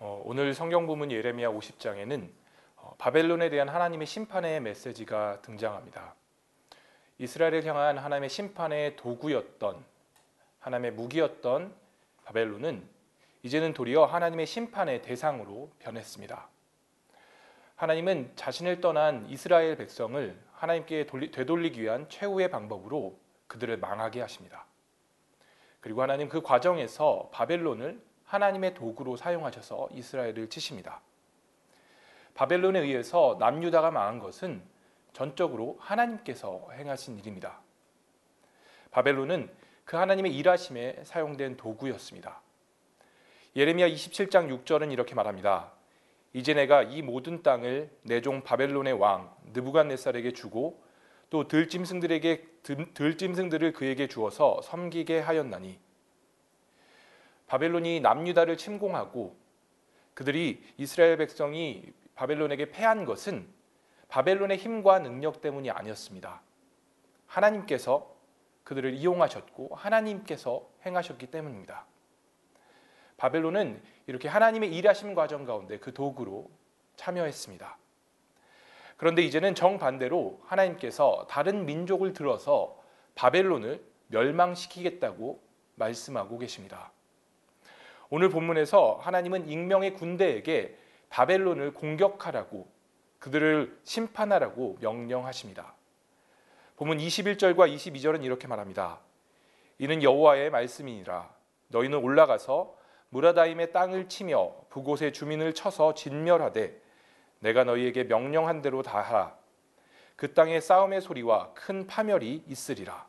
오늘 성경 본문 예레미야 50장에는 바벨론에 대한 하나님의 심판의 메시지가 등장합니다. 이스라엘을 향한 하나님의 심판의 도구였던, 하나님의 무기였던 바벨론은 이제는 도리어 하나님의 심판의 대상으로 변했습니다. 하나님은 자신을 떠난 이스라엘 백성을 하나님께 되돌리기 위한 최후의 방법으로 그들을 망하게 하십니다. 그리고 하나님 그 과정에서 바벨론을 하나님의 도구로 사용하셔서 이스라엘을 치십니다. 바벨론에 의해서 남유다가 망한 것은 전적으로 하나님께서 행하신 일입니다. 바벨론은 그 하나님의 일하심에 사용된 도구였습니다. 예레미야 27장 6절은 이렇게 말합니다. 이제 내가 이 모든 땅을 내 종 바벨론의 왕 느부갓네살에게 주고 또 들짐승들을 그에게 주어서 섬기게 하였나니. 바벨론이 남유다를 침공하고 그들이 이스라엘 백성이 바벨론에게 패한 것은 바벨론의 힘과 능력 때문이 아니었습니다. 하나님께서 그들을 이용하셨고 하나님께서 행하셨기 때문입니다. 바벨론은 이렇게 하나님의 일하심 과정 가운데 그 도구로 참여했습니다. 그런데 이제는 정반대로 하나님께서 다른 민족을 들어서 바벨론을 멸망시키겠다고 말씀하고 계십니다. 오늘 본문에서 하나님은 익명의 군대에게 바벨론을 공격하라고, 그들을 심판하라고 명령하십니다. 본문 21절과 22절은 이렇게 말합니다. 이는 여호와의 말씀이니라. 너희는 올라가서 무라다임의 땅을 치며 그곳의 주민을 쳐서 진멸하되 내가 너희에게 명령한 대로 다 하라. 그 땅에 싸움의 소리와 큰 파멸이 있으리라.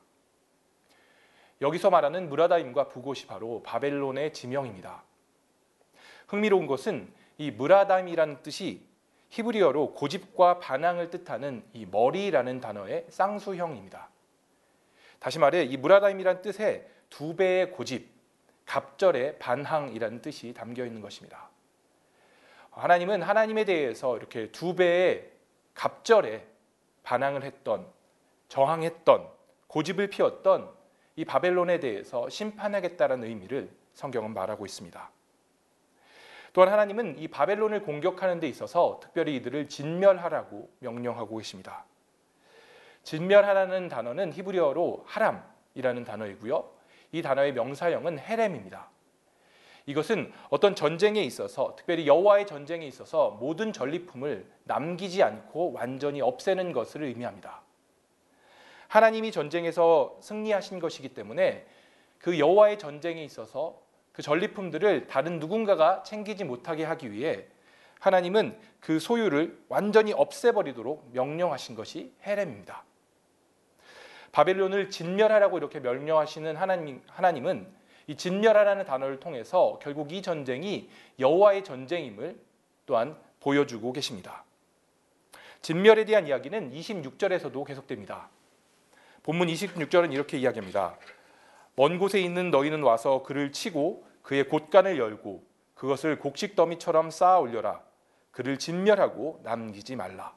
여기서 말하는 무라다임과 부곳이 바로 바벨론의 지명입니다. 흥미로운 것은 이 무라다임이라는 뜻이 히브리어로 고집과 반항을 뜻하는 이 머리라는 단어의 쌍수형입니다. 다시 말해 이 무라다임이라는 뜻에 두 배의 고집, 갑절의 반항이라는 뜻이 담겨 있는 것입니다. 하나님은 하나님에 대해서 이렇게 두 배의 갑절에 반항을 했던, 저항했던, 고집을 피웠던 이 바벨론에 대해서 심판하겠다라는 의미를 성경은 말하고 있습니다. 또한 하나님은 이 바벨론을 공격하는 데 있어서 특별히 이들을 진멸하라고 명령하고 계십니다. 진멸하라는 단어는 히브리어로 하람이라는 단어이고요. 이 단어의 명사형은 헤렘입니다. 이것은 어떤 전쟁에 있어서, 특별히 여호와의 전쟁에 있어서 모든 전리품을 남기지 않고 완전히 없애는 것을 의미합니다. 하나님이 전쟁에서 승리하신 것이기 때문에 그 여호와의 전쟁에 있어서 그 전리품들을 다른 누군가가 챙기지 못하게 하기 위해 하나님은 그 소유를 완전히 없애버리도록 명령하신 것이 헤렘입니다. 바벨론을 진멸하라고 이렇게 명령하시는 하나님은 이 진멸하라는 단어를 통해서 결국 이 전쟁이 여호와의 전쟁임을 또한 보여주고 계십니다. 진멸에 대한 이야기는 26절에서도 계속됩니다. 본문 26절은 이렇게 이야기합니다. 먼 곳에 있는 너희는 와서 그를 치고 그의 곳간을 열고 그것을 곡식 더미처럼 쌓아 올려라. 그를 진멸하고 남기지 말라.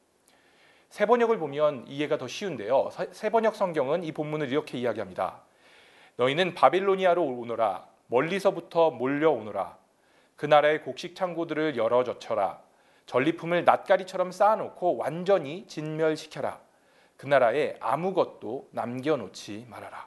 세번역을 보면 이해가 더 쉬운데요. 세번역 성경은 이 본문을 이렇게 이야기합니다. 너희는 바빌로니아로 오너라. 멀리서부터 몰려오너라. 그 나라의 곡식 창고들을 열어 젖혀라. 전리품을 낫가리처럼 쌓아놓고 완전히 진멸시켜라. 그 나라에 아무것도 남겨놓지 말아라.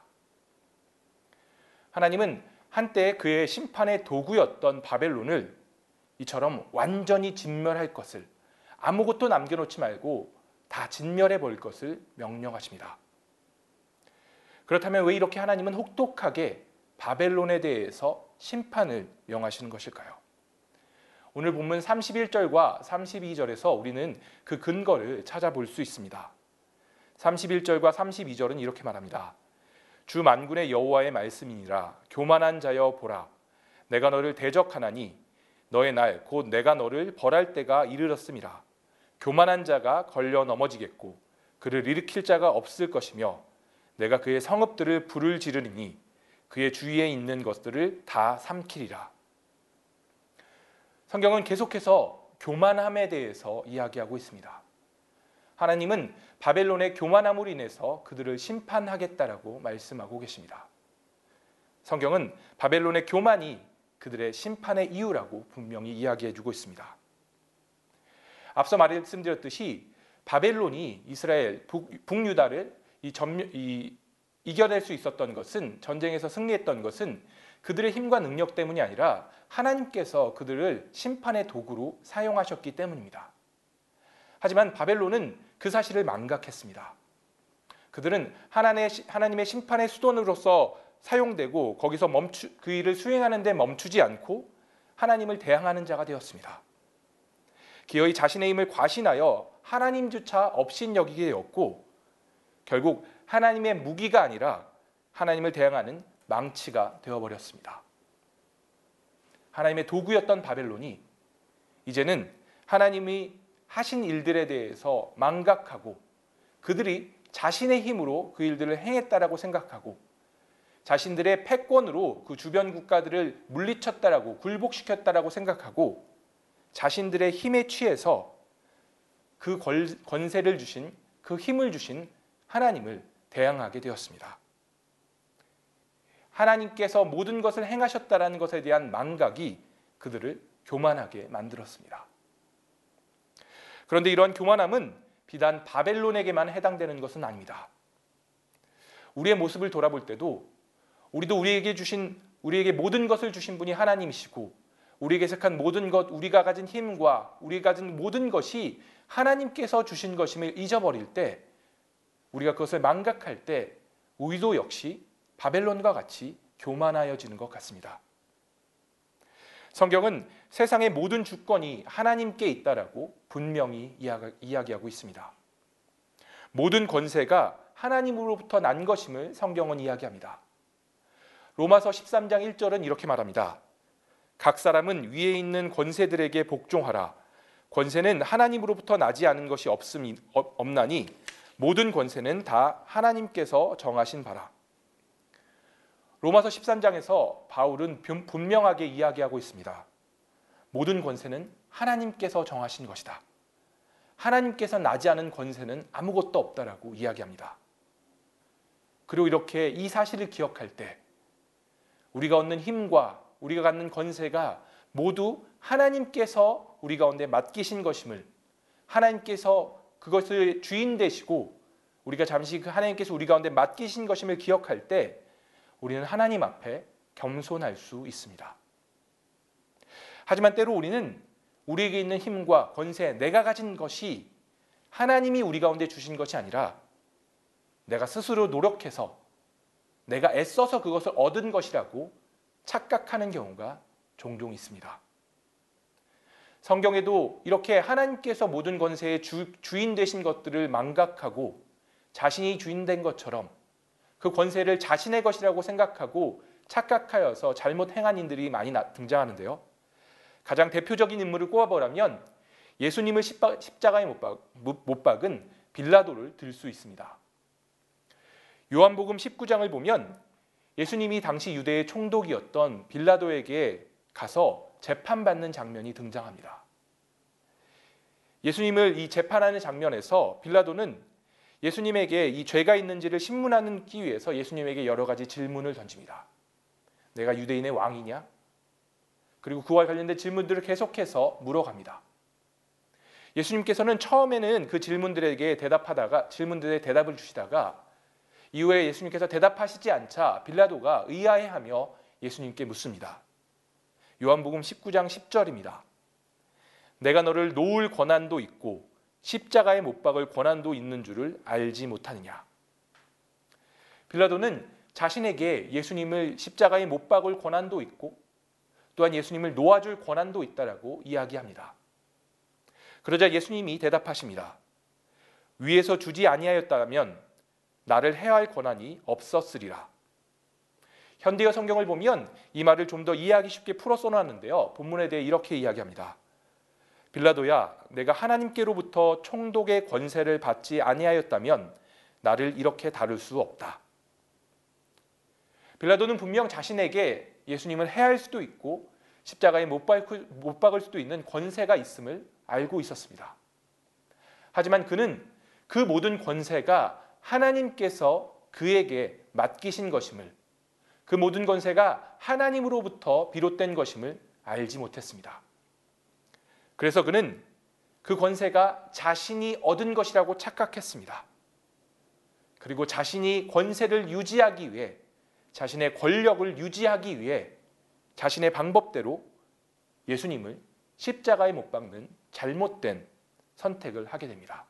하나님은 한때 그의 심판의 도구였던 바벨론을 이처럼 완전히 진멸할 것을, 아무것도 남겨놓지 말고 다 진멸해 버릴 것을 명령하십니다. 그렇다면 왜 이렇게 하나님은 혹독하게 바벨론에 대해서 심판을 명하시는 것일까요? 오늘 본문 31절과 32절에서 우리는 그 근거를 찾아볼 수 있습니다. 31절과 32절은 이렇게 말합니다. 주 만군의 여호와의 말씀이니라. 교만한 자여 보라. 내가 너를 대적하나니 너의 날 곧 내가 너를 벌할 때가 이르렀음이라. 교만한 자가 걸려 넘어지겠고 그를 일으킬 자가 없을 것이며 내가 그의 성읍들을 불을 지르리니 그의 주위에 있는 것들을 다 삼키리라. 성경은 계속해서 교만함에 대해서 이야기하고 있습니다. 하나님은 바벨론의 교만함으로 인해서 그들을 심판하겠다라고 말씀하고 계십니다. 성경은 바벨론의 교만이 그들의 심판의 이유라고 분명히 이야기해주고 있습니다. 앞서 말씀드렸듯이 바벨론이 이스라엘 북유다를 이겨낼 수 있었던 것은, 전쟁에서 승리했던 것은 그들의 힘과 능력 때문이 아니라 하나님께서 그들을 심판의 도구로 사용하셨기 때문입니다. 하지만 바벨론은 그 사실을 망각했습니다. 그들은 하나님의 심판의 수단으로서 사용되고 거기서 그 일을 수행하는 데 멈추지 않고 하나님을 대항하는 자가 되었습니다. 기어이 자신의 힘을 과신하여 하나님조차 업신여기게 되었고, 결국 하나님의 무기가 아니라 하나님을 대항하는 망치가 되어버렸습니다. 하나님의 도구였던 바벨론이 이제는 하나님이 하신 일들에 대해서 망각하고, 그들이 자신의 힘으로 그 일들을 행했다라고 생각하고, 자신들의 패권으로 그 주변 국가들을 물리쳤다라고, 굴복시켰다라고 생각하고, 자신들의 힘에 취해서 그 권세를 주신, 그 힘을 주신 하나님을 대항하게 되었습니다. 하나님께서 모든 것을 행하셨다라는 것에 대한 망각이 그들을 교만하게 만들었습니다. 그런데 이러한 교만함은 비단 바벨론에게만 해당되는 것은 아닙니다. 우리의 모습을 돌아볼 때도 우리도 우리에게 모든 것을 주신 분이 하나님이시고, 우리에게 속한 모든 것, 우리가 가진 힘과 우리가 가진 모든 것이 하나님께서 주신 것임을 잊어버릴 때, 우리가 그것을 망각할 때 우리도 역시 바벨론과 같이 교만하여지는 것 같습니다. 성경은 세상의 모든 주권이 하나님께 있다라고 분명히 이야기하고 있습니다. 모든 권세가 하나님으로부터 난 것임을 성경은 이야기합니다. 로마서 13장 1절은 이렇게 말합니다. 각 사람은 위에 있는 권세들에게 복종하라. 권세는 하나님으로부터 나지 않은 것이 없나니 모든 권세는 다 하나님께서 정하신 바라. 로마서 13장에서 바울은 분명하게 이야기하고 있습니다. 모든 권세는 하나님께서 정하신 것이다. 하나님께서 나지 않은 권세는 아무것도 없다라고 이야기합니다. 그리고 이렇게 이 사실을 기억할 때 우리가 얻는 힘과 우리가 갖는 권세가 모두 하나님께서 우리 가운데 맡기신 것임을, 하나님께서 그것을 주인 되시고 우리가 잠시 그 하나님께서 우리 가운데 맡기신 것임을 기억할 때 우리는 하나님 앞에 겸손할 수 있습니다. 하지만 때로 우리는 우리에게 있는 힘과 권세, 내가 가진 것이 하나님이 우리 가운데 주신 것이 아니라 내가 스스로 노력해서 내가 애써서 그것을 얻은 것이라고 착각하는 경우가 종종 있습니다. 성경에도 이렇게 하나님께서 모든 권세의 주인 되신 것들을 망각하고 자신이 주인 된 것처럼 그 권세를 자신의 것이라고 생각하고 착각하여서 잘못 행한 인들이 많이 등장하는데요. 가장 대표적인 인물을 꼽아보라면 예수님을 십자가에 못 박은 빌라도를 들 수 있습니다. 요한복음 19장을 보면 예수님이 당시 유대의 총독이었던 빌라도에게 가서 재판받는 장면이 등장합니다. 예수님을 이 재판하는 장면에서 빌라도는 예수님에게 이 죄가 있는지를 신문하기 위해서 예수님에게 여러 가지 질문을 던집니다. 내가 유대인의 왕이냐? 그리고 그와 관련된 질문들을 계속해서 물어갑니다. 예수님께서는 처음에는 그 질문들에 대답을 주시다가 이후에 예수님께서 대답하시지 않자 빌라도가 의아해하며 예수님께 묻습니다. 요한복음 19장 10절입니다. 내가 너를 놓을 권한도 있고 십자가에 못 박을 권한도 있는 줄을 알지 못하느냐. 빌라도는 자신에게 예수님을 십자가에 못 박을 권한도 있고 또한 예수님을 놓아줄 권한도 있다라고 이야기합니다. 그러자 예수님이 대답하십니다. 위에서 주지 아니하였다면 나를 해할 권한이 없었으리라. 현대어 성경을 보면 이 말을 좀 더 이해하기 쉽게 풀어 써놨는데요. 본문에 대해 이렇게 이야기합니다. 빌라도야, 내가 하나님께로부터 총독의 권세를 받지 아니하였다면 나를 이렇게 다룰 수 없다. 빌라도는 분명 자신에게 예수님을 해할 수도 있고 십자가에 못 박을 수도 있는 권세가 있음을 알고 있었습니다. 하지만 그는 그 모든 권세가 하나님께서 그에게 맡기신 것임을, 그 모든 권세가 하나님으로부터 비롯된 것임을 알지 못했습니다. 그래서 그는 그 권세가 자신이 얻은 것이라고 착각했습니다. 그리고 자신이 권세를 유지하기 위해, 자신의 권력을 유지하기 위해 자신의 방법대로 예수님을 십자가에 못 박는 잘못된 선택을 하게 됩니다.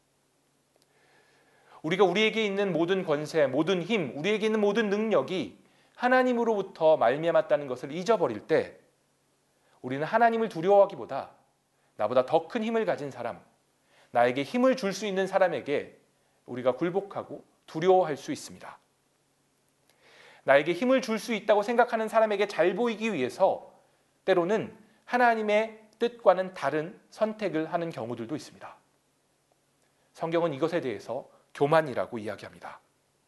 우리가 우리에게 있는 모든 권세, 모든 힘, 우리에게 있는 모든 능력이 하나님으로부터 말미암았다는 것을 잊어버릴 때 우리는 하나님을 두려워하기보다 나보다 더 큰 힘을 가진 사람, 나에게 힘을 줄 수 있는 사람에게 우리가 굴복하고 두려워할 수 있습니다. 나에게 힘을 줄 수 있다고 생각하는 사람에게 잘 보이기 위해서 때로는 하나님의 뜻과는 다른 선택을 하는 경우들도 있습니다. 성경은 이것에 대해서 교만이라고 이야기합니다.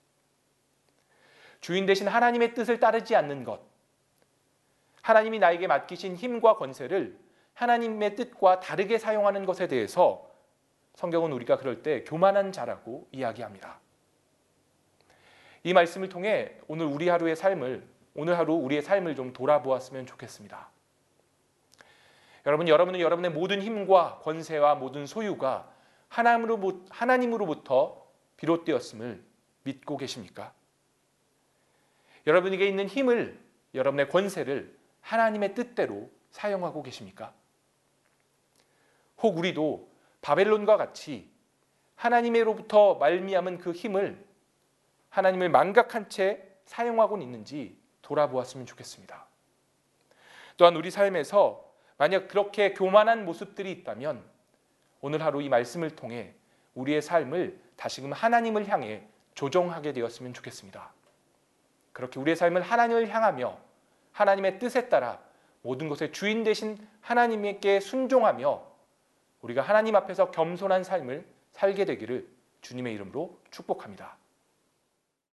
주인 대신 하나님의 뜻을 따르지 않는 것, 하나님이 나에게 맡기신 힘과 권세를 하나님의 뜻과 다르게 사용하는 것에 대해서 성경은 우리가 그럴 때 교만한 자라고 이야기합니다. 이 말씀을 통해 오늘 하루 우리의 삶을 좀 돌아보았으면 좋겠습니다. 여러분은 여러분의 모든 힘과 권세와 모든 소유가 하나님으로부터 비롯되었음을 믿고 계십니까? 여러분에게 있는 힘을, 여러분의 권세를 하나님의 뜻대로 사용하고 계십니까? 혹 우리도 바벨론과 같이 하나님으로부터 말미암은 그 힘을 하나님을 망각한 채 사용하고 있는지 돌아보았으면 좋겠습니다. 또한 우리 삶에서 만약 그렇게 교만한 모습들이 있다면 오늘 하루 이 말씀을 통해 우리의 삶을 다시금 하나님을 향해 조정하게 되었으면 좋겠습니다. 그렇게 우리의 삶을 하나님을 향하며 하나님의 뜻에 따라 모든 것의 주인 되신 하나님께 순종하며 우리가 하나님 앞에서 겸손한 삶을 살게 되기를 주님의 이름으로 축복합니다.